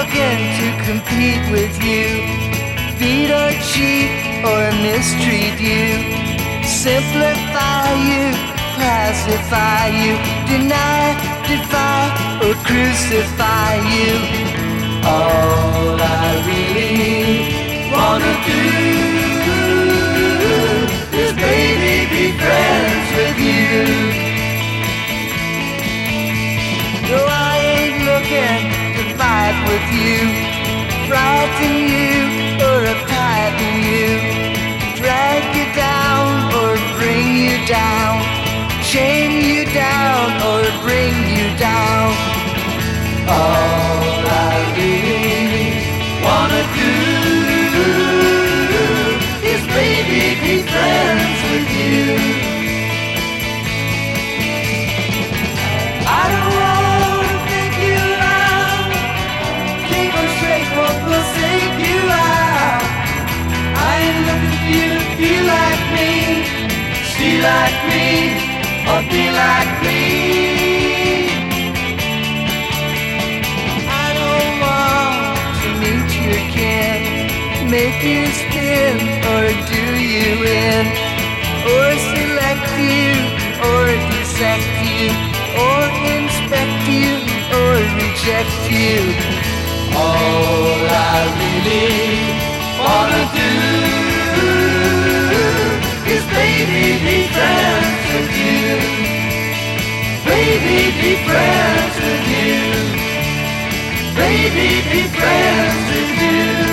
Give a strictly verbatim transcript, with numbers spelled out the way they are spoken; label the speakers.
Speaker 1: looking to compete with you, beat or cheat or mistreat you, simplify you, classify you, deny, defy or crucify you. All I really wanna do is baby be friends with you. No, I ain't looking to fight with you, frighten you or uptighten you, drag you down or bring you down, chain you down or bring you down. All I really wanna do is baby be friends with you. I don't wanna think you out, keep on straight, won't forsake you out. I ain't looking for you to feel like me, see like me, or be like me. I don't want to meet your kin, make you spin or do you in, or select you or dissect you, or inspect you or reject you. All I really wanna do is baby be friends with you, baby be friends with you, baby be friends with you.